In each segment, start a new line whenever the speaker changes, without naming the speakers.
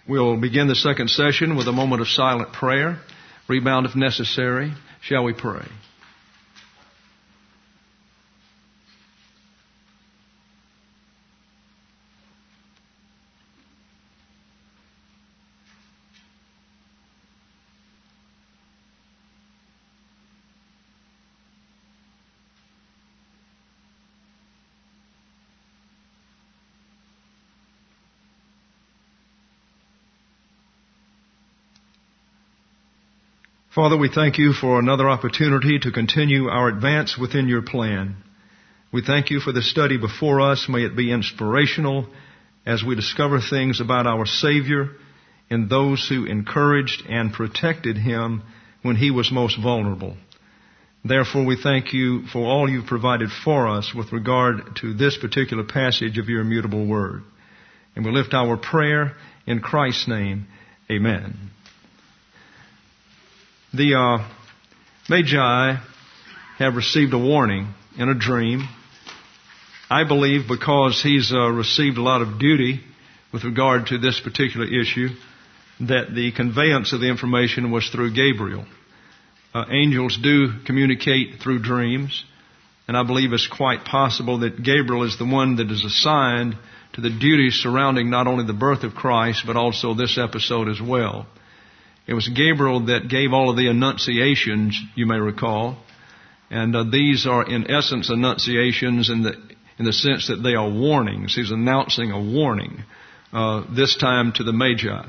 We'll begin the second session with a moment of silent prayer. Rebound if necessary. Shall we pray? Father, we thank you for another opportunity to continue our advance within your plan. We thank you for the study before us. May it be inspirational as we discover things about our Savior and those who encouraged and protected him when he was most vulnerable. Therefore, we thank you for all you've provided for us with regard to this particular passage of your immutable word. And we lift our prayer in Christ's name. Amen. The Magi have received a warning in a dream. I believe because he's received a lot of duty with regard to this particular issue, that the conveyance of the information was through Gabriel. Angels do communicate through dreams, and I believe it's quite possible that Gabriel is the one that is assigned to the duties surrounding not only the birth of Christ, but also this episode as well. It was Gabriel that gave all of the annunciations, you may recall. And these are in essence annunciations in the sense that they are warnings. He's announcing a warning, this time to the Magi.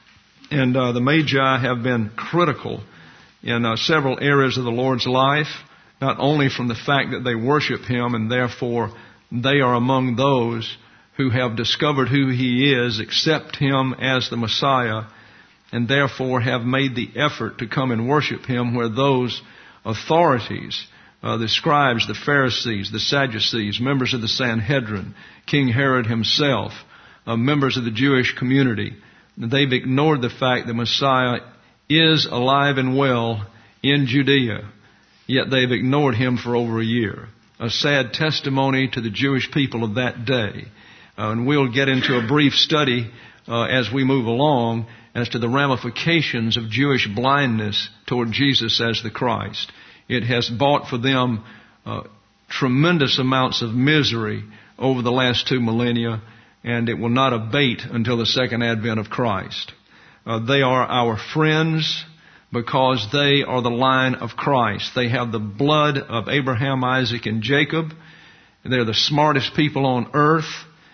And the Magi have been critical in several areas of the Lord's life, not only from the fact that they worship him and therefore they are among those who have discovered who he is, accept him as the Messiah, and therefore have made the effort to come and worship him, where those authorities, the scribes, the Pharisees, the Sadducees, members of the Sanhedrin, King Herod himself, members of the Jewish community, they've ignored the fact that Messiah is alive and well in Judea, yet they've ignored him for over a year. A sad testimony to the Jewish people of that day. And we'll get into a brief study as we move along as to the ramifications of Jewish blindness toward Jesus as the Christ. It has bought for them tremendous amounts of misery over the last 2 millennia, and it will not abate until the second advent of Christ. They are our friends because they are the line of Christ. They have the blood of Abraham, Isaac, and Jacob. They're the smartest people on earth.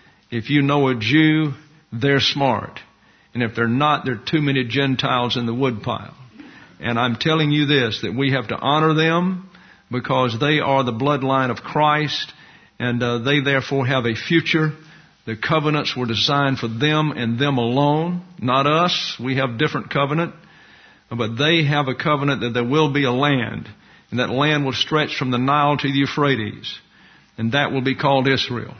If you know a Jew, they're smart. And if they're not, there are too many Gentiles in the woodpile. And I'm telling you this, that we have to honor them because they are the bloodline of Christ, and they therefore have a future. The covenants were designed for them and them alone, not us. We have different covenant. But they have a covenant that there will be a land, and that land will stretch from the Nile to the Euphrates, and that will be called Israel.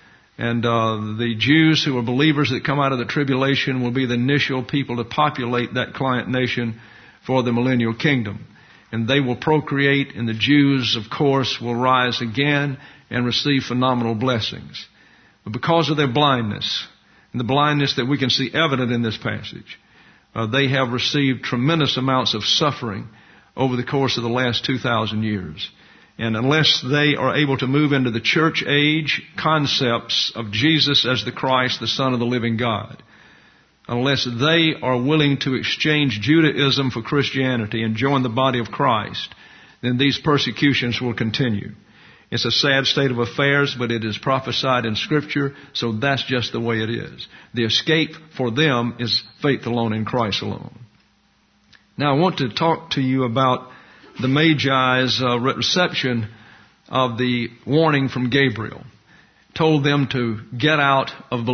And the Jews who are believers that come out of the tribulation will be the initial people to populate that client nation for the millennial kingdom. And they will procreate, and the Jews, of course, will rise again and receive phenomenal blessings. But because of their blindness, and the blindness that we can see evident in this passage, they have received tremendous amounts of suffering over the course of the last 2,000 years. And unless they are able to move into the church age concepts of Jesus as the Christ, the Son of the living God, unless they are willing to exchange Judaism for Christianity and join the body of Christ, then these persecutions will continue. It's a sad state of affairs, but it is prophesied in Scripture, so that's just the way it is. The escape for them is faith alone in Christ alone. Now I want to talk to you about the Magi's reception of the warning from Gabriel. Told them to get out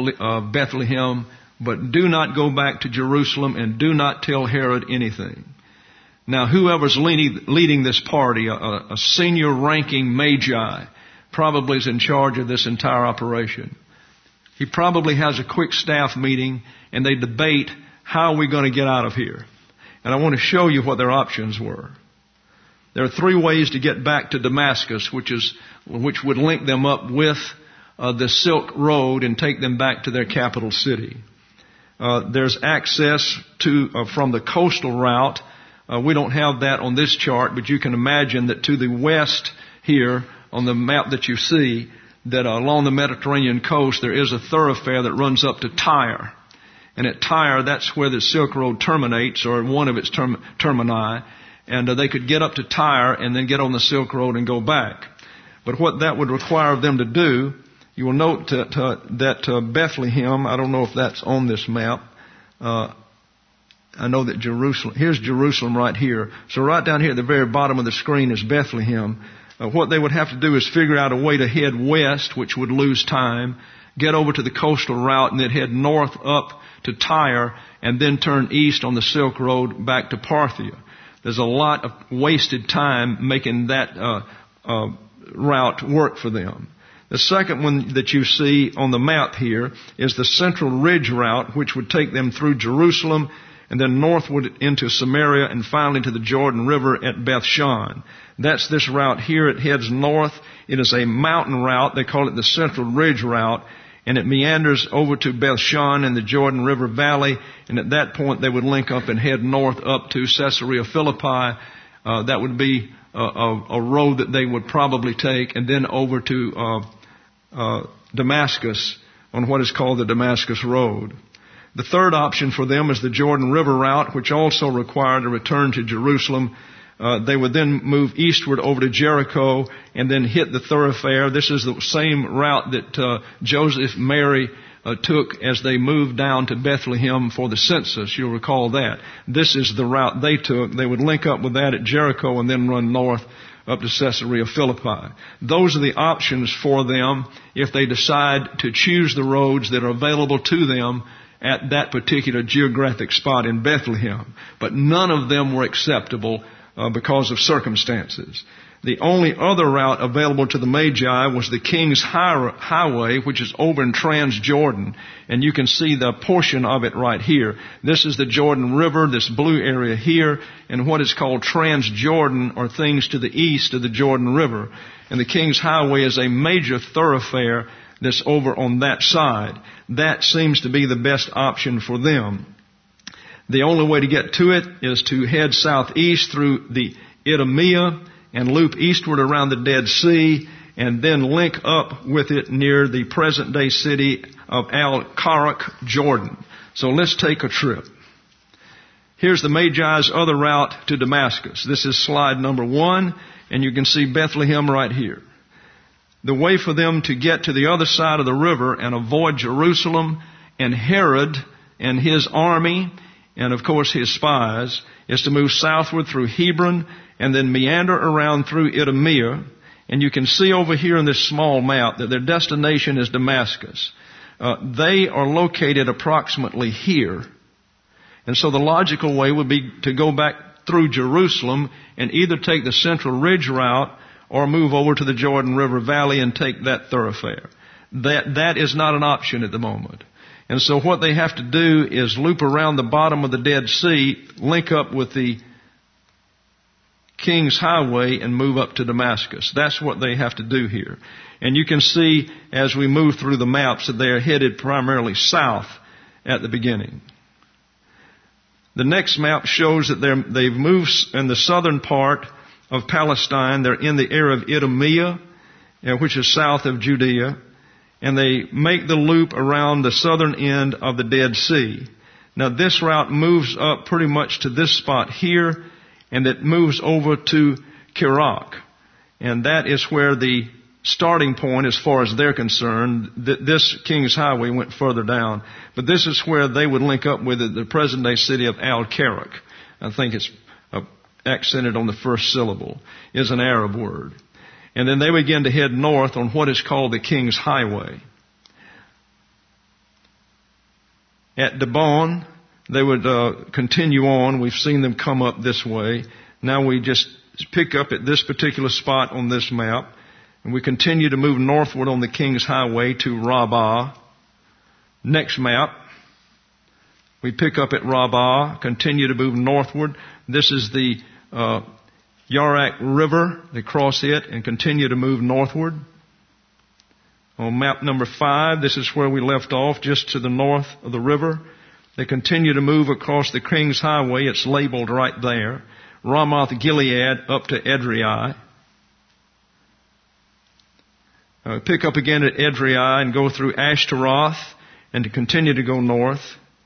of Bethlehem, but do not go back to Jerusalem and do not tell Herod anything. Now, whoever's leading this party, a senior ranking Magi, probably is in charge of this entire operation. He probably has a quick staff meeting and they debate, how are we going to get out of here? And I want to show you what their options were. There are 3 ways to get back to Damascus, which would link them up with the Silk Road and take them back to their capital city. There's access to from the coastal route. We don't have that on this chart, but you can imagine that to the west here on the map that you see, that along the Mediterranean coast there is a thoroughfare that runs up to Tyre. And at Tyre, that's where the Silk Road terminates, or one of its termini. And they could get up to Tyre and then get on the Silk Road and go back. But what that would require them to do, you will note that Bethlehem, I don't know if that's on this map. I know that Jerusalem, here's Jerusalem right here. So right down here at the very bottom of the screen is Bethlehem. What they would have to do is figure out a way to head west, which would lose time, get over to the coastal route, and then head north up to Tyre, and then turn east on the Silk Road back to Parthia. There's a lot of wasted time making that route work for them. The second one that you see on the map here is the Central Ridge route, which would take them through Jerusalem and then northward into Samaria and finally to the Jordan River at Beth-shan. That's this route here. It heads north. It is a mountain route. They call it the Central Ridge route. And it meanders over to Beth-shan in the Jordan River Valley. And at that point, they would link up and head north up to Caesarea Philippi. That would be a road that they would probably take, and then over to Damascus on what is called the Damascus Road. The third option for them is the Jordan River route, which also required a return to Jerusalem. They would then move eastward over to Jericho and then hit the thoroughfare. This is the same route that Joseph and Mary took as they moved down to Bethlehem for the census. You'll recall that. This is the route they took. They would link up with that at Jericho and then run north up to Caesarea Philippi. Those are the options for them if they decide to choose the roads that are available to them at that particular geographic spot in Bethlehem. But none of them were acceptable because of circumstances. The only other route available to the Magi was the King's Highway, which is over in Transjordan. And you can see the portion of it right here. This is the Jordan River, this blue area here, and what is called Transjordan are things to the east of the Jordan River. And the King's Highway is a major thoroughfare that's over on that side. That seems to be the best option for them. The only way to get to it is to head southeast through the Idumea and loop eastward around the Dead Sea and then link up with it near the present-day city of Al-Karak, Jordan. So let's take a trip. Here's the Magi's other route to Damascus. This is slide number 1, and you can see Bethlehem right here. The way for them to get to the other side of the river and avoid Jerusalem and Herod and his army and, of course, his spies is to move southward through Hebron and then meander around through Idumea. And you can see over here in this small map that their destination is Damascus. They are located approximately here. And so the logical way would be to go back through Jerusalem and either take the Central Ridge route or move over to the Jordan River Valley and take that thoroughfare. That is not an option at the moment. And so what they have to do is loop around the bottom of the Dead Sea, link up with the King's Highway, and move up to Damascus. That's what they have to do here. And you can see as we move through the maps that they are headed primarily south at the beginning. The next map shows that they've moved in the southern part of Palestine. They're in the area of Idumea, which is south of Judea. And they make the loop around the southern end of the Dead Sea. Now this route moves up pretty much to this spot here, and it moves over to Kerak. And that is where the starting point as far as they're concerned. This King's Highway went further down. But this is where they would link up with the present-day city of Al-Karak. I think it's accented on the first syllable. Is an Arab word. And then they begin to head north on what is called the King's Highway. At Dibon, they would continue on. We've seen them come up this way. Now we just pick up at this particular spot on this map. And we continue to move northward on the King's Highway to Rabbah. Next map. We pick up at Rabbah, continue to move northward. This is the Yarak River. They cross it and continue to move northward. On map number 5, this is where we left off, just to the north of the river. They continue to move across the King's Highway. It's labeled right there. Ramoth Gilead up to Edrei. Pick up again at Edrei and go through Ashtaroth and to continue to go north.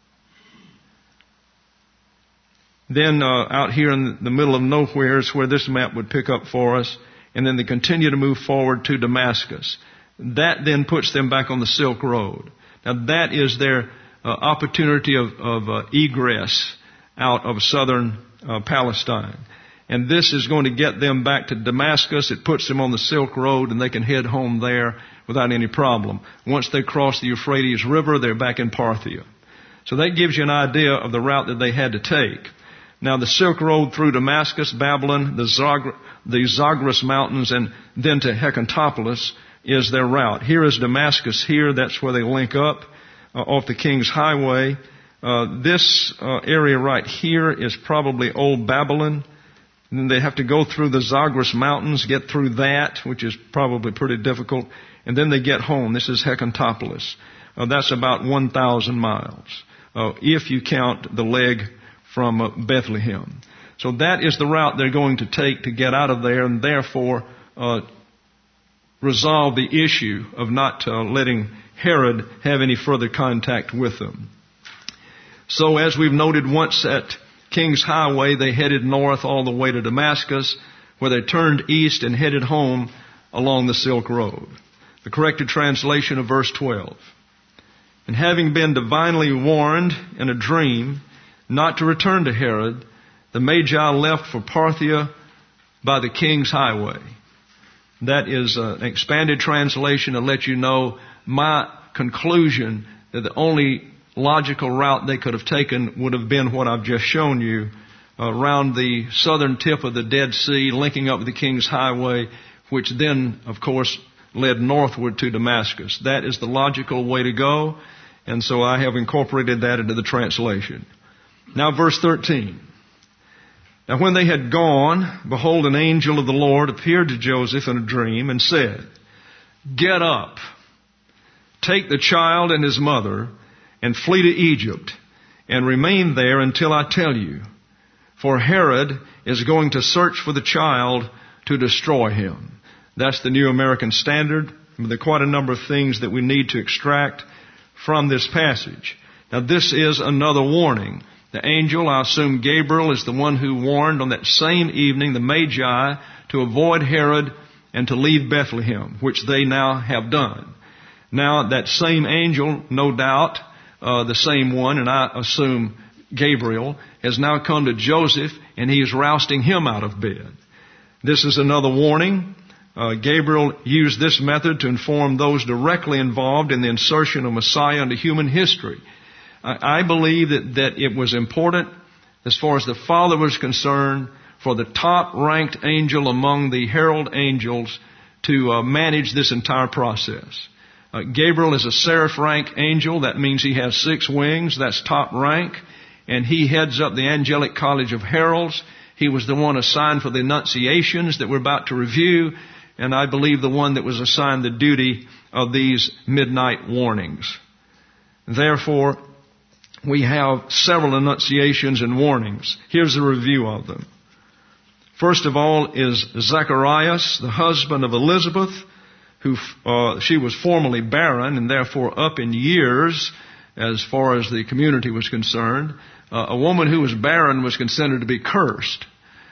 Then out here in the middle of nowhere is where this map would pick up for us. And then they continue to move forward to Damascus. That then puts them back on the Silk Road. Now that is their opportunity of egress out of southern Palestine. And this is going to get them back to Damascus. It puts them on the Silk Road and they can head home there without any problem. Once they cross the Euphrates River, they're back in Parthia. So that gives you an idea of the route that they had to take. Now the Silk Road through Damascus, Babylon, the Zagros Mountains, and then to Hecatompolis is their route. Here is Damascus here. That's where they link up off the King's Highway. This area right here is probably Old Babylon. And then they have to go through the Zagros Mountains, get through that, which is probably pretty difficult. And then they get home. This is Hecatompolis. That's about 1,000 miles, if you count the leg from Bethlehem. So that is the route they're going to take to get out of there and therefore resolve the issue of not letting Herod have any further contact with them. So as we've noted, once at King's Highway, they headed north all the way to Damascus, where they turned east and headed home along the Silk Road. The corrected translation of verse 12. And having been divinely warned in a dream not to return to Herod, the Magi left for Parthia by the King's Highway. That is an expanded translation to let you know my conclusion that the only logical route they could have taken would have been what I've just shown you, around the southern tip of the Dead Sea, linking up with the King's Highway, which then, of course, led northward to Damascus. That is the logical way to go, and so I have incorporated that into the translation. Now verse 13. Now when they had gone, behold, an angel of the Lord appeared to Joseph in a dream and said, Get up, take the child and his mother, and flee to Egypt, and remain there until I tell you. For Herod is going to search for the child to destroy him. That's the New American Standard. There are quite a number of things that we need to extract from this passage. Now this is another warning. The angel, I assume Gabriel, is the one who warned on that same evening the Magi to avoid Herod and to leave Bethlehem, which they now have done. Now that same angel, no doubt, the same one, and I assume Gabriel, has now come to Joseph and he is rousting him out of bed. This is another warning. Gabriel used this method to inform those directly involved in the insertion of Messiah into human history. I believe that it was important, as far as the Father was concerned, for the top-ranked angel among the herald angels to manage this entire process. Gabriel is a seraph rank angel. That means he has 6 wings. That's top rank. And he heads up the angelic college of heralds. He was the one assigned for the annunciations that we're about to review. And I believe the one that was assigned the duty of these midnight warnings. Therefore, we have several annunciations and warnings. Here's a review of them. First of all is Zacharias, the husband of Elizabeth, who she was formerly barren and therefore up in years as far as the community was concerned. A woman who was barren was considered to be cursed.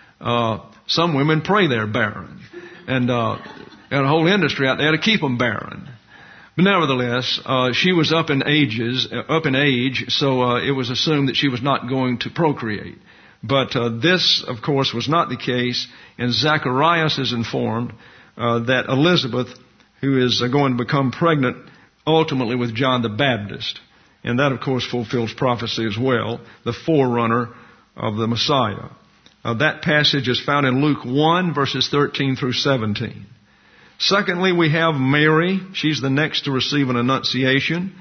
Some women pray they're barren. And a whole industry out there to keep them barren. But nevertheless, she was up in age, so it was assumed that she was not going to procreate. But this, of course, was not the case, and Zacharias is informed that Elizabeth, who is going to become pregnant ultimately with John the Baptist, and that, of course, fulfills prophecy as well, the forerunner of the Messiah. That passage is found in Luke 1, verses 13 through 17. Secondly, we have Mary. She's the next to receive an annunciation,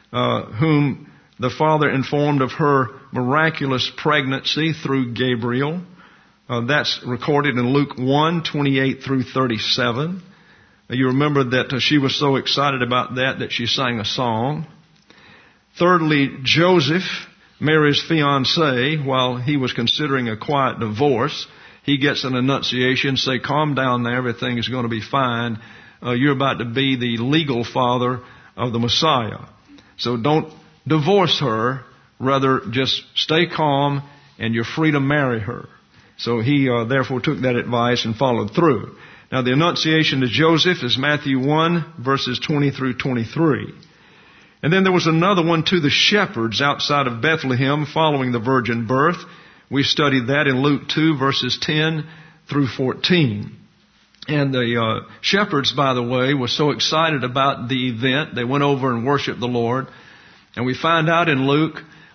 whom the Father informed of her miraculous pregnancy through Gabriel. That's recorded in Luke 1, 28 through 37. You remember that she was so excited about that she sang a song. Thirdly, Joseph, Mary's fiance, while he was considering a quiet divorce, he gets an annunciation, say, calm down there, everything is going to be fine. You're about to be the legal father of the Messiah. So don't divorce her, rather just stay calm and you're free to marry her. So he therefore took that advice and followed through. Now the annunciation to Joseph is Matthew 1, verses 20 through 23. And then there was another one to the shepherds outside of Bethlehem following the virgin birth. We studied that in Luke 2, verses 10 through 14. And the shepherds, by the way, were so excited about the event, they went over and worshiped the Lord. And we find out in Luke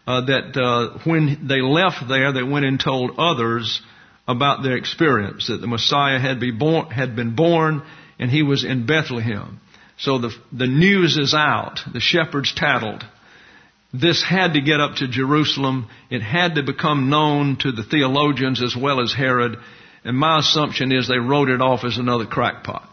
that when they left there, they went and told others about their experience, that the Messiah had been born and he was in Bethlehem. So the news is out. The shepherds tattled. This had to get up to Jerusalem. It had to become known to the theologians as well as Herod. And my assumption is they wrote it off as another crackpot.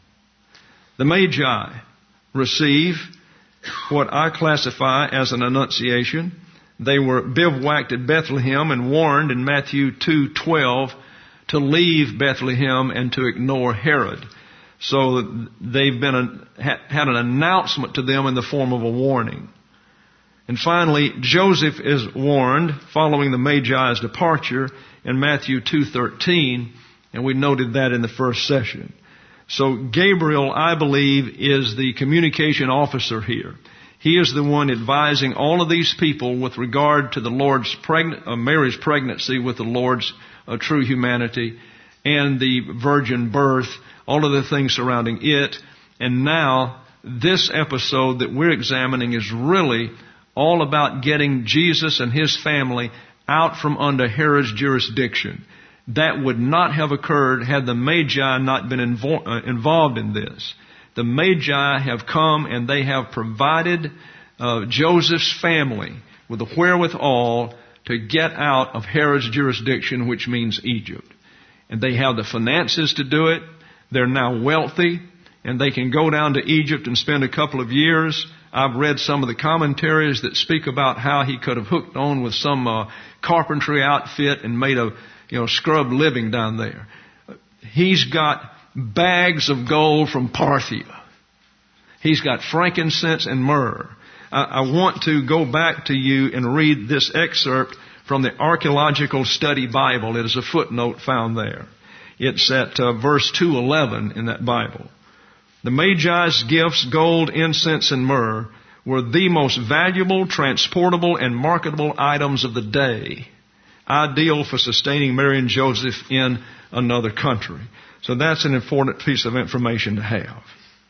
The Magi receive what I classify as an annunciation. They were bivouacked at Bethlehem and warned in Matthew 2:12 to leave Bethlehem and to ignore Herod. So they've had an announcement to them in the form of a warning. And finally, Joseph is warned following the Magi's departure in Matthew 2:13, and we noted that in the first session. So Gabriel, I believe, is the communication officer here. He is the one advising all of these people with regard to the Lord's Mary's pregnancy with the Lord's true humanity and the virgin birth, all of the things surrounding it. And now, this episode that we're examining is really all about getting Jesus and his family out from under Herod's jurisdiction. That would not have occurred had the Magi not been involved in this. The Magi have come and they have provided Joseph's family with the wherewithal to get out of Herod's jurisdiction, which means Egypt. And they have the finances to do it. They're now wealthy, and they can go down to Egypt and spend a couple of years. I've read some of the commentaries that speak about how he could have hooked on with some carpentry outfit and made a scrub living down there. He's got bags of gold from Parthia. He's got frankincense and myrrh. I want to go back to you and read this excerpt from the Archaeological Study Bible. It is a footnote found there. It's at verse 211 in that Bible. The Magi's gifts, gold, incense, and myrrh, were the most valuable, transportable, and marketable items of the day, ideal for sustaining Mary and Joseph in another country. So that's an important piece of information to have.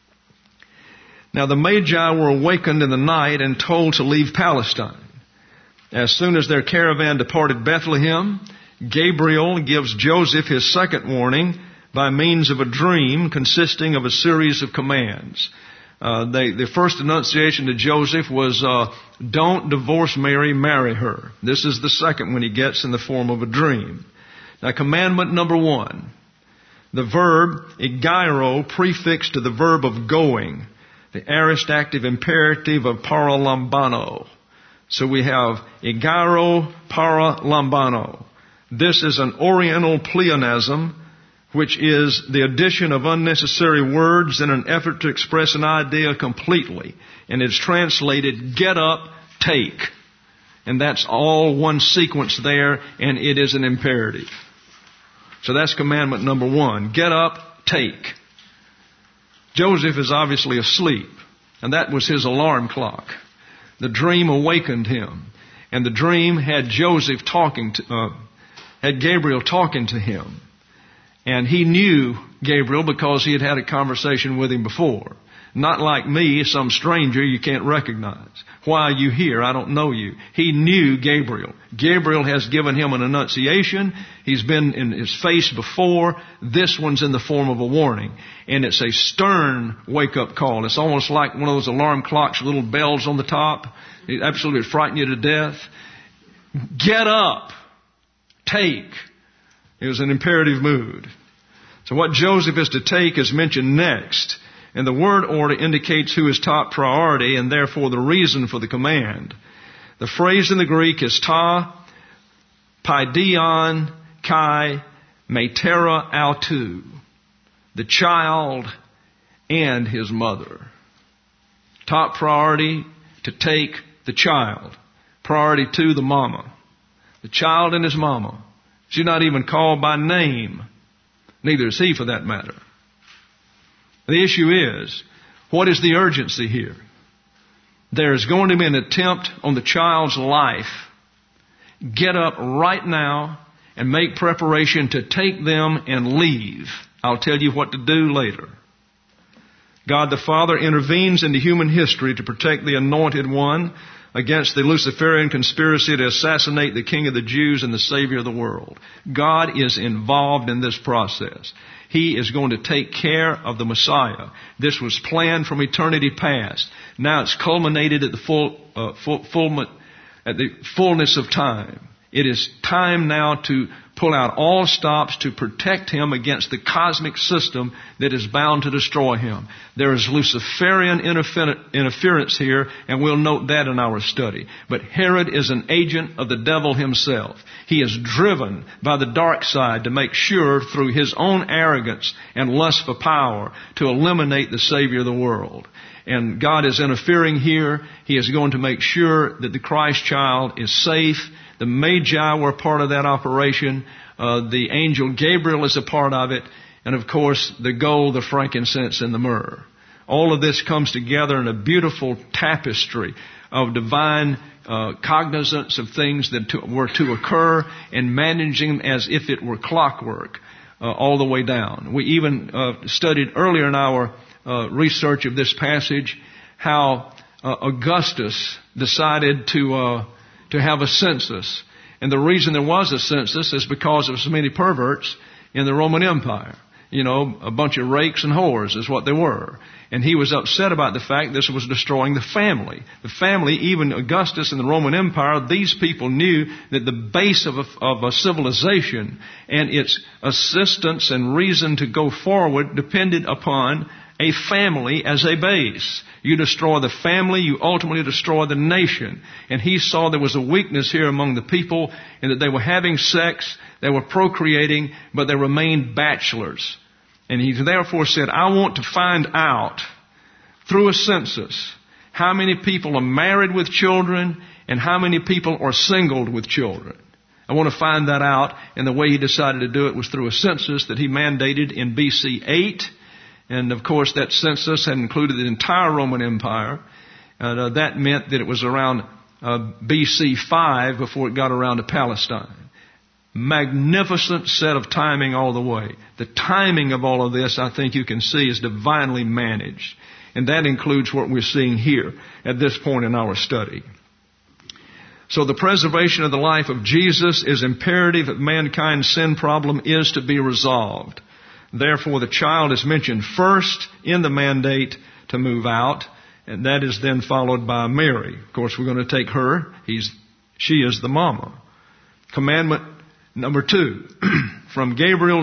Now the Magi were awakened in the night and told to leave Palestine. As soon as their caravan departed Bethlehem, Gabriel gives Joseph his second warning by means of a dream consisting of a series of commands. The first annunciation to Joseph was, don't divorce Mary, marry her. This is the second one he gets in the form of a dream. Now commandment number 1, the verb egeiro prefixed to the verb of going, the aorist active imperative of paralambano. So we have egeiro paralambano. This is an Oriental pleonasm, which is the addition of unnecessary words in an effort to express an idea completely. And it's translated, get up, take. And that's all one sequence there, and it is an imperative. So that's commandment number 1. Get up, take. Joseph is obviously asleep, and that was his alarm clock. The dream awakened him, and the dream had had Gabriel talking to him. And he knew Gabriel because he had had a conversation with him before. Not like me, some stranger you can't recognize. Why are you here? I don't know you. He knew Gabriel. Gabriel has given him an annunciation. He's been in his face before. This one's in the form of a warning. And it's a stern wake-up call. It's almost like one of those alarm clocks with little bells on the top. It absolutely frighten you to death. Get up. Take. It was an imperative mood. So what Joseph is to take is mentioned next. And the word order indicates who is top priority and therefore the reason for the command. The phrase in the Greek is ta paidion kai metera autou, the child and his mother. Top priority to take the child. Priority 2, the mama. The child and his mama. She's not even called by name. Neither is he, for that matter. The issue is, what is the urgency here? There is going to be an attempt on the child's life. Get up right now and make preparation to take them and leave. I'll tell you what to do later. God the Father intervenes into human history to protect the Anointed One against the Luciferian conspiracy to assassinate the King of the Jews and the Savior of the world. God is involved in this process. He is going to take care of the Messiah. This was planned from eternity past. Now it's culminated at the fullness of time. It is time now to pull out all stops to protect him against the cosmic system that is bound to destroy him. There is Luciferian interference here, and we'll note that in our study. But Herod is an agent of the devil himself. He is driven by the dark side to make sure, through his own arrogance and lust for power, to eliminate the Savior of the world. And God is interfering here. He is going to make sure that the Christ child is safe. The Magi were part of that operation. The angel Gabriel is a part of it. And of course, the gold, the frankincense, and the myrrh. All of this comes together in a beautiful tapestry of divine cognizance of things that were to occur and managing them as if it were clockwork all the way down. We even studied earlier in our research of this passage how Augustus decided to have a census. And the reason there was a census is because of so many perverts in the Roman Empire. You know, a bunch of rakes and whores is what they were. And he was upset about the fact this was destroying the family. The family, even Augustus and the Roman Empire, these people knew that the base of a civilization and its assistance and reason to go forward depended upon a family as a base. You destroy the family, you ultimately destroy the nation. And he saw there was a weakness here among the people in that they were having sex, they were procreating, but they remained bachelors. And he therefore said, I want to find out through a census how many people are married with children and how many people are singled with children. I want to find that out, and the way he decided to do it was through a census that he mandated in BC 8. And of course, that census had included the entire Roman Empire. That meant that it was around BC 5 before it got around to Palestine. Magnificent set of timing all the way. The timing of all of this, I think you can see, is divinely managed. And that includes what we're seeing here at this point in our study. So the preservation of the life of Jesus is imperative if mankind's sin problem is to be resolved. Therefore, the child is mentioned first in the mandate to move out, and that is then followed by Mary. Of course, we're going to take her. She is the mama. Commandment number 2 from Gabriel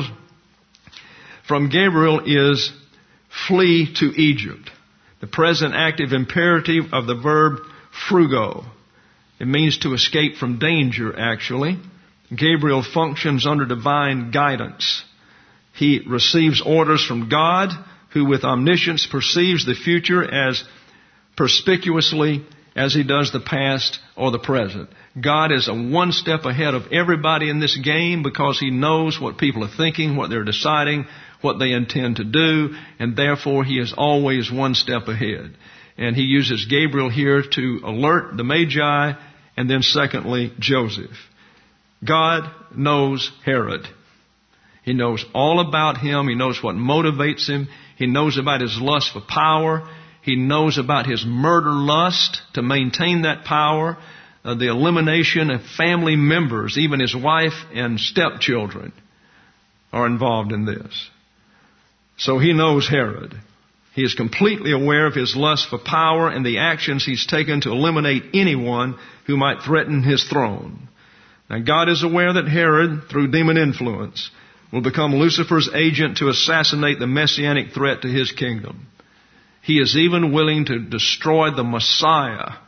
is flee to Egypt. The present active imperative of the verb frugo. It means to escape from danger, actually. Gabriel functions under divine guidance. He receives orders from God, who with omniscience perceives the future as perspicuously as he does the past or the present. God is one step ahead of everybody in this game because he knows what people are thinking, what they're deciding, what they intend to do, and therefore he is always one step ahead. And he uses Gabriel here to alert the Magi, and then secondly, Joseph. God knows Herod. He knows all about him. He knows what motivates him. He knows about his lust for power. He knows about his murder lust to maintain that power. The elimination of family members, even his wife and stepchildren, are involved in this. So he knows Herod. He is completely aware of his lust for power and the actions he's taken to eliminate anyone who might threaten his throne. Now, God is aware that Herod, through demon influence, will become Lucifer's agent to assassinate the messianic threat to his kingdom. He is even willing to destroy the Messiah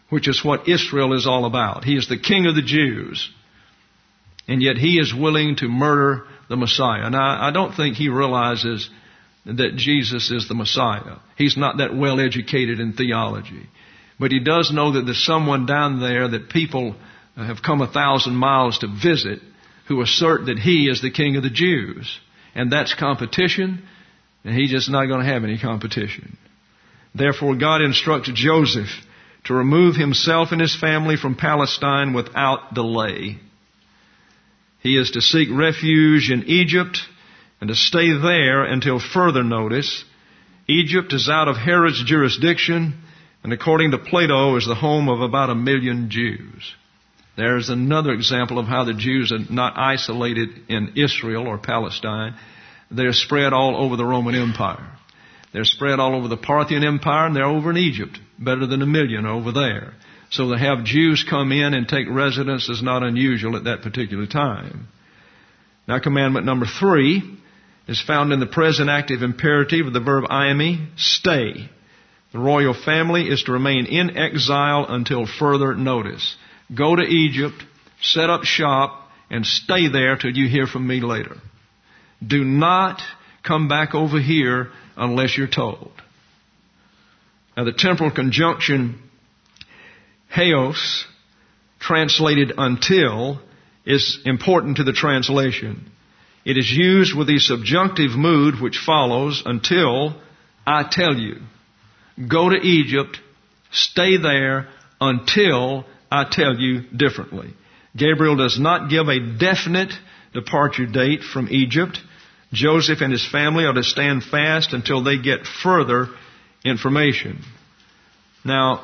which is what Israel is all about. He is the King of the Jews. And yet he is willing to murder the Messiah. Now, I don't think he realizes that Jesus is the Messiah. He's not that well educated in theology. But he does know that there's someone down there that people have come 1,000 miles to visit who assert that he is the King of the Jews. And that's competition, and he's just not going to have any competition. Therefore, God instructs Joseph to remove himself and his family from Palestine without delay. He is to seek refuge in Egypt and to stay there until further notice. Egypt is out of Herod's jurisdiction, and according to Plato, is the home of about 1 million Jews. There's another example of how the Jews are not isolated in Israel or Palestine. They're spread all over the Roman Empire. They're spread all over the Parthian Empire, and they're over in Egypt. Better than 1 million over there. So to have Jews come in and take residence is not unusual at that particular time. Now, commandment number 3 is found in the present active imperative of the verb eimi, stay. The royal family is to remain in exile until further notice. Go to Egypt, set up shop, and stay there till you hear from me later. Do not come back over here unless you're told. Now, the temporal conjunction Heos, translated until, is important to the translation. It is used with the subjunctive mood which follows, until I tell you. Go to Egypt, stay there until I tell you differently. Gabriel does not give a definite departure date from Egypt. Joseph and his family are to stand fast until they get further information. Now,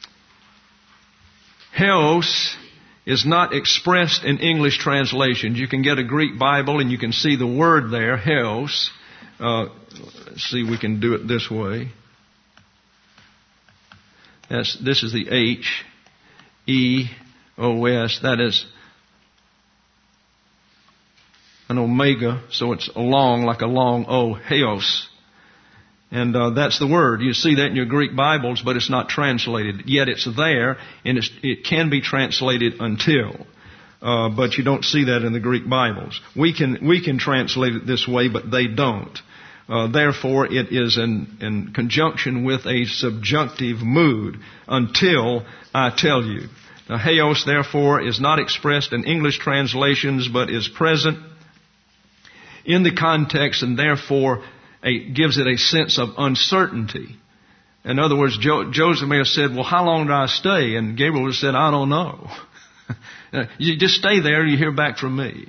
Heos is not expressed in English translations. You can get a Greek Bible and you can see the word there, Heos. Let's see, we can do it this way. This is the H-E-O-S. That is an omega, so it's long, like a long O, Heos. And that's the word. You see that in your Greek Bibles, but it's not translated. Yet it's there, and it can be translated until. But you don't see that in the Greek Bibles. We can translate it this way, but they don't. Therefore, it is in conjunction with a subjunctive mood, until I tell you. Now, Heos, therefore, is not expressed in English translations, but is present in the context, and therefore gives it a sense of uncertainty. In other words, Joseph may have said, well, how long do I stay? And Gabriel would have said, I don't know. You just stay there, you hear back from me.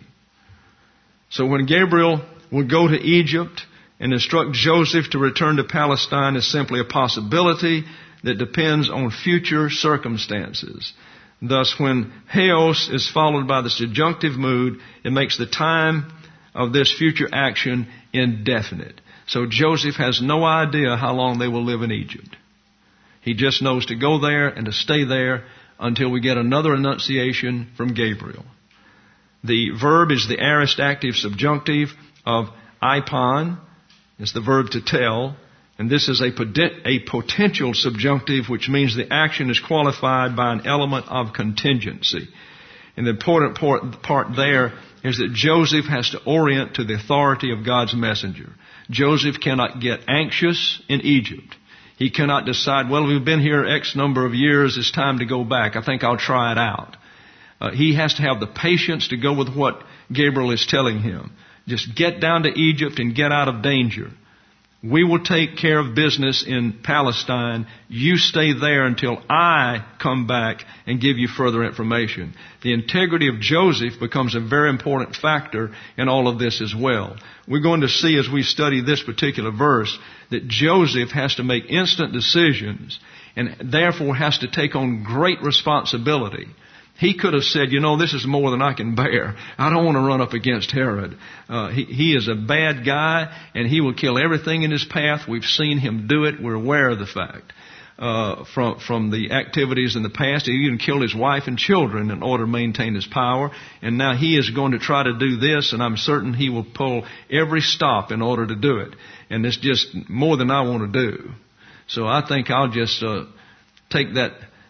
So when Gabriel would go to Egypt and instruct Joseph to return to Palestine, is simply a possibility that depends on future circumstances. Thus, when Heos is followed by the subjunctive mood, it makes the time of this future action indefinite. So Joseph has no idea how long they will live in Egypt. He just knows to go there and to stay there until we get another enunciation from Gabriel. The verb is the aorist active subjunctive of ipon. It's the verb to tell. And this is a potential subjunctive, which means the action is qualified by an element of contingency. And the important part there is that Joseph has to orient to the authority of God's messenger. Joseph cannot get anxious in Egypt. He cannot decide, well, we've been here X number of years, it's time to go back. I think I'll try it out. He has to have the patience to go with what Gabriel is telling him. Just get down to Egypt and get out of danger. We will take care of business in Palestine. You stay there until I come back and give you further information. The integrity of Joseph becomes a very important factor in all of this as well. We're going to see as we study this particular verse that Joseph has to make instant decisions and therefore has to take on great responsibility. He could have said, this is more than I can bear. I don't want to run up against Herod. He is a bad guy, and he will kill everything in his path. We've seen him do it. We're aware of the fact. From the activities in the past, he even killed his wife and children in order to maintain his power. And now he is going to try to do this, and I'm certain he will pull every stop in order to do it. And it's just more than I want to do. So I think I'll just take that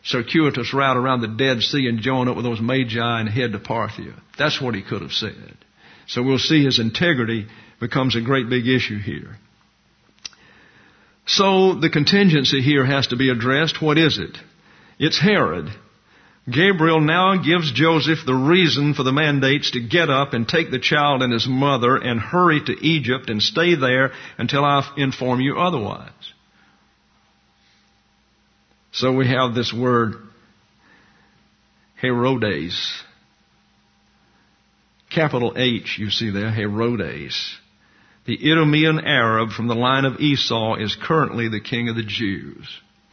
circuitous route around the Dead Sea and join up with those magi and head to Parthia. That's what he could have said. So we'll see his integrity becomes a great big issue here. So the contingency here has to be addressed. What is it? It's Herod. Gabriel now gives Joseph the reason for the mandates to get up and take the child and his mother and hurry to Egypt and stay there until I inform you otherwise. So we have this word Herodes. Capital H, you see there, Herodes. The Idumean Arab from the line of Esau is currently the king of the Jews.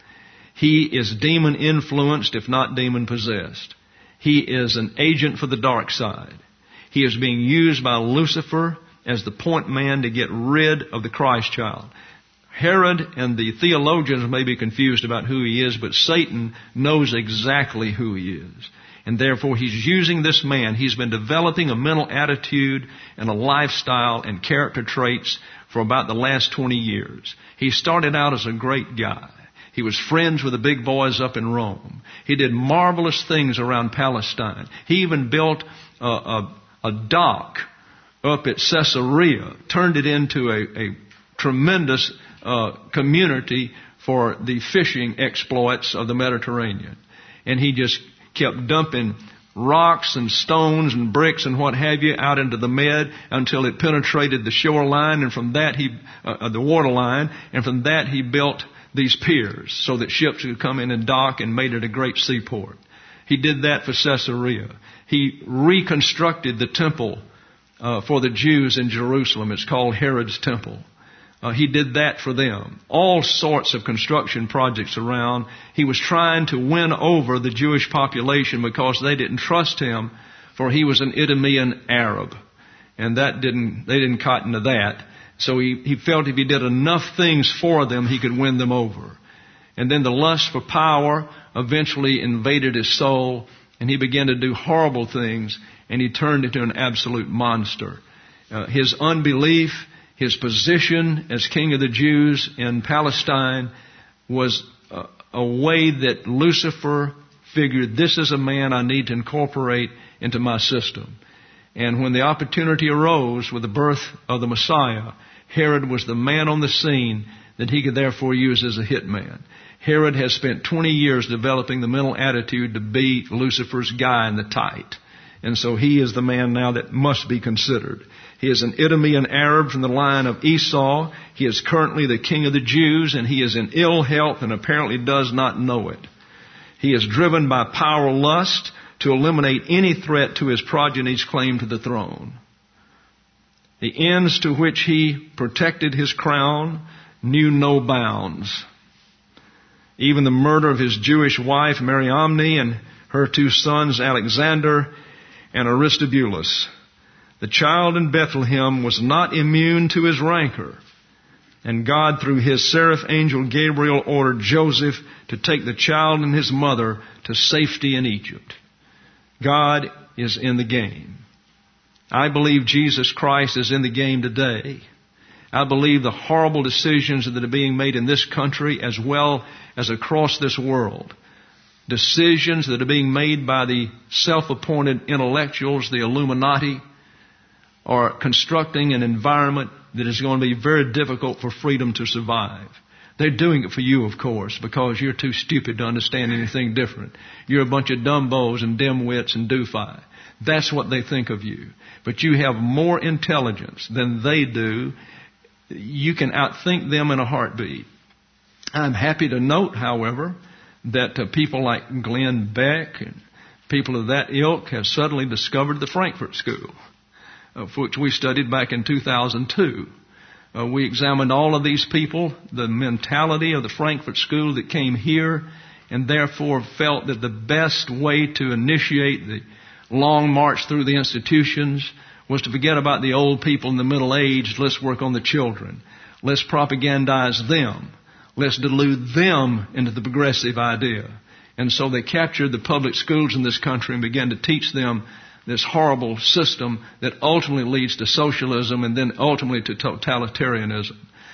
He is demon influenced, if not demon possessed. He is an agent for the dark side. He is being used by Lucifer as the point man to get rid of the Christ child. Herod and the theologians may be confused about who he is, but Satan knows exactly who he is. And therefore he's using this man. He's been developing a mental attitude and a lifestyle and character traits for about the last 20 years. He started out as a great guy. He was friends with the big boys up in Rome. He did marvelous things around Palestine. He even built a dock up at Caesarea, turned it into a tremendous community for the fishing exploits of the Mediterranean. And he just kept dumping rocks and stones and bricks and what have you out into the Med until it penetrated the shoreline, and from that the waterline, and from that he built these piers so that ships could come in and dock and made it a great seaport. He did that for Caesarea. He reconstructed the temple for the Jews in Jerusalem. It's called Herod's Temple. He did that for them. All sorts of construction projects around. He was trying to win over the Jewish population because they didn't trust him, for he was an Idumean Arab. And they didn't cotton to that. So he felt if he did enough things for them, he could win them over. And then the lust for power eventually invaded his soul, and he began to do horrible things, and he turned into an absolute monster. His unbelief, his position as king of the Jews in Palestine was a way that Lucifer figured, this is a man I need to incorporate into my system. And when the opportunity arose with the birth of the Messiah, Herod was the man on the scene that he could therefore use as a hitman. Herod has spent 20 years developing the mental attitude to be Lucifer's guy in the tight. And so he is the man now that must be considered. He is an Idumean Arab from the line of Esau. He is currently the king of the Jews, and he is in ill health and apparently does not know it. He is driven by power lust to eliminate any threat to his progeny's claim to the throne. The ends to which he protected his crown knew no bounds. Even the murder of his Jewish wife, Mariamne, and her two sons, Alexander and Aristobulus. The child in Bethlehem was not immune to his rancor. And God, through his seraph angel Gabriel, ordered Joseph to take the child and his mother to safety in Egypt. God is in the game. I believe Jesus Christ is in the game today. I believe the horrible decisions that are being made in this country as well as across this world, decisions that are being made by the self-appointed intellectuals, the Illuminati, are constructing an environment that is going to be very difficult for freedom to survive. They're doing it for you, of course, because you're too stupid to understand anything different. You're a bunch of dumbos and dimwits and doofi. That's what they think of you. But you have more intelligence than they do. You can outthink them in a heartbeat. I'm happy to note, however, that people like Glenn Beck and people of that ilk have suddenly discovered the Frankfurt School, which we studied back in 2002. We examined all of these people, the mentality of the Frankfurt School that came here, and therefore felt that the best way to initiate the long march through the institutions was to forget about the old people and the middle-aged. Let's work on the children. Let's propagandize them. Let's delude them into the progressive idea. And so they captured the public schools in this country and began to teach them this horrible system that ultimately leads to socialism and then ultimately to totalitarianism.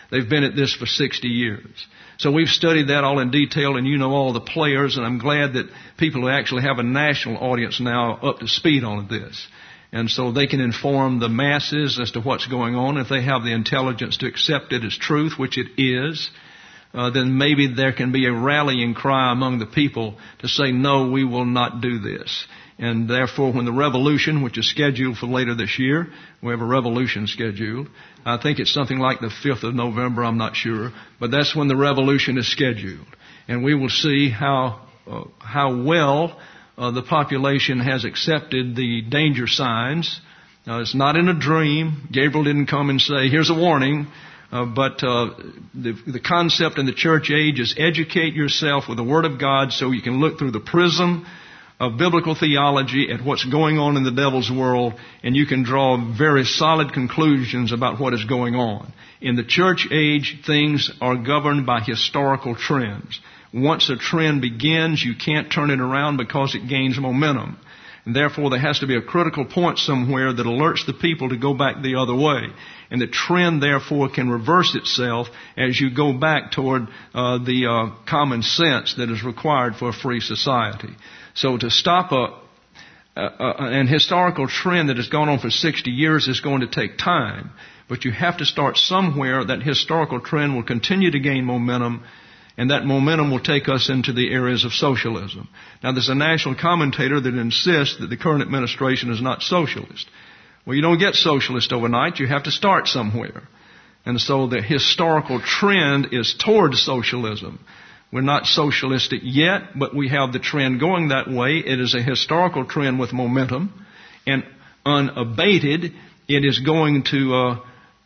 They've been at this for 60 years. So we've studied that all in detail, and you know all the players, and I'm glad that people who actually have a national audience now are up to speed on this. And so they can inform the masses as to what's going on. If they have the intelligence to accept it as truth, which it is, then maybe there can be a rallying cry among the people to say, no, we will not do this. And therefore, when the revolution, which is scheduled for later this year, we have a revolution scheduled. I think it's something like the 5th of November, I'm not sure. But that's when the revolution is scheduled. And we will see how well the population has accepted the danger signs. It's not in a dream. Gabriel didn't come and say, here's a warning. But the concept in the church age is educate yourself with the Word of God so you can look through the prism of biblical theology at what's going on in the devil's world, and you can draw very solid conclusions about what is going on. In the church age, things are governed by historical trends. Once a trend begins, you can't turn it around because it gains momentum. And therefore, there has to be a critical point somewhere that alerts the people to go back the other way. And the trend, therefore, can reverse itself as you go back toward the common sense that is required for a free society. So to stop an historical trend that has gone on for 60 years is going to take time. But you have to start somewhere. That historical trend will continue to gain momentum, and that momentum will take us into the areas of socialism. Now, there's a national commentator that insists that the current administration is not socialist. Well, you don't get socialist overnight. You have to start somewhere. And so the historical trend is toward socialism. We're not socialistic yet, but we have the trend going that way. It is a historical trend with momentum, and unabated, it is going to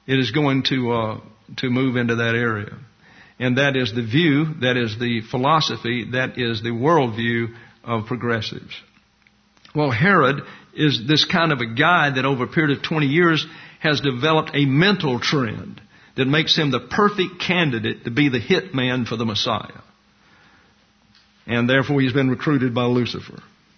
move into that area. And that is the view, that is the philosophy, that is the worldview of progressives. Well, Herod is this kind of a guy that over a period of 20 years has developed a mental trend that makes him the perfect candidate to be the hit man for the Messiah. And therefore he's been recruited by Lucifer.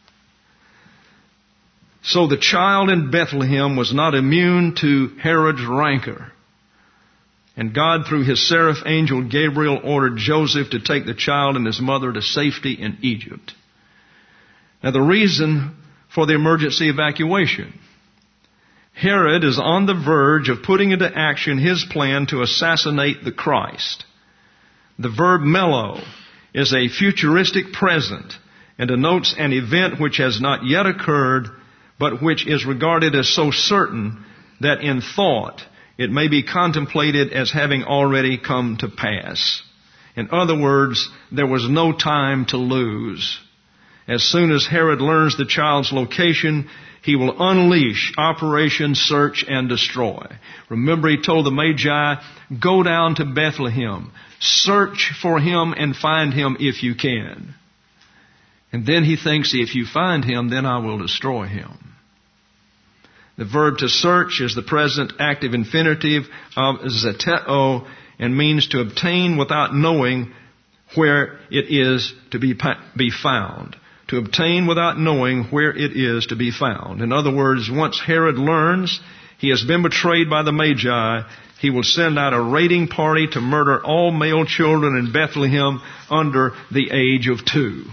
So the child in Bethlehem was not immune to Herod's rancor. And God, through his seraph angel Gabriel, ordered Joseph to take the child and his mother to safety in Egypt. Now, the reason for the emergency evacuation: Herod is on the verge of putting into action his plan to assassinate the Christ. The verb mello is a futuristic present and denotes an event which has not yet occurred, but which is regarded as so certain that in thought it may be contemplated as having already come to pass. In other words, there was no time to lose. As soon as Herod learns the child's location, he will unleash Operation Search and Destroy. Remember, he told the Magi, go down to Bethlehem, search for him and find him if you can. And then he thinks, if you find him, then I will destroy him. The verb to search is the present active infinitive of zeteo and means to obtain without knowing where it is to be found. To obtain without knowing where it is to be found. In other words, once Herod learns he has been betrayed by the Magi, he will send out a raiding party to murder all male children in Bethlehem under the age of 2.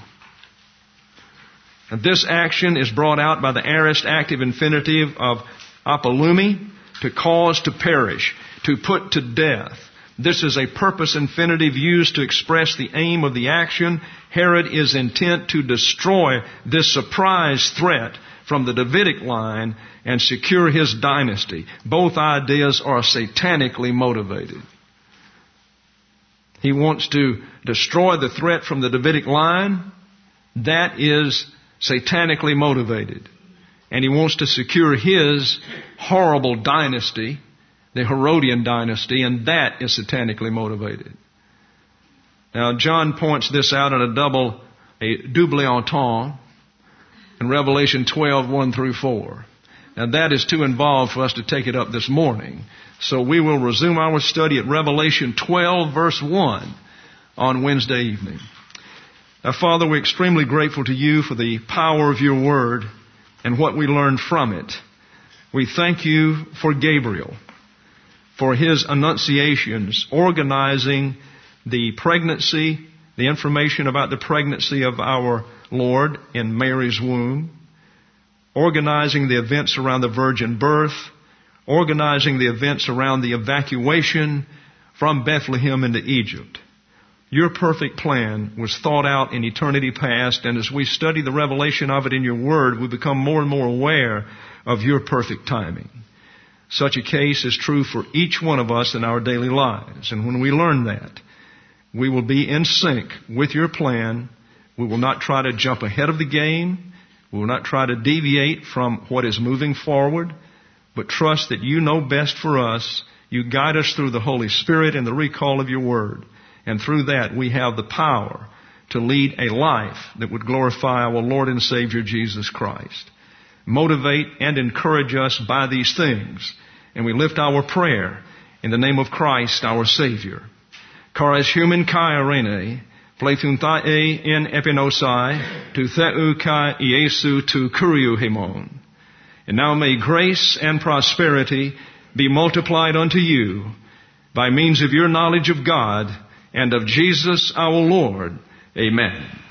And this action is brought out by the aorist active infinitive of apolumi, to cause to perish, to put to death. This is a purpose infinitive used to express the aim of the action. Herod is intent to destroy this surprise threat from the Davidic line and secure his dynasty. Both ideas are satanically motivated. He wants to destroy the threat from the Davidic line. That is satanically motivated. And he wants to secure his horrible dynasty, the Herodian dynasty, and that is satanically motivated. Now, John points this out in a double entendre in Revelation 12, 1 through 4. Now, that is too involved for us to take it up this morning. So we will resume our study at Revelation 12, verse 1 on Wednesday evening. Now, Father, we're extremely grateful to you for the power of your word and what we learned from it. We thank you for Gabriel. for his annunciations, organizing the pregnancy, the information about the pregnancy of our Lord in Mary's womb, organizing the events around the virgin birth, organizing the events around the evacuation from Bethlehem into Egypt. Your perfect plan was thought out in eternity past, and as we study the revelation of it in your word, we become more and more aware of your perfect timing. Such a case is true for each one of us in our daily lives. And when we learn that, we will be in sync with your plan. We will not try to jump ahead of the game. We will not try to deviate from what is moving forward, but trust that you know best for us. You guide us through the Holy Spirit and the recall of your word. And through that, we have the power to lead a life that would glorify our Lord and Savior Jesus Christ. Motivate and encourage us by these things. And we lift our prayer in the name of Christ, our Savior. Charis human kai arene, pleithun thae in epinosai, tu theu kai Iesu tu kuriu hemon. And now may grace and prosperity be multiplied unto you by means of your knowledge of God and of Jesus our Lord. Amen.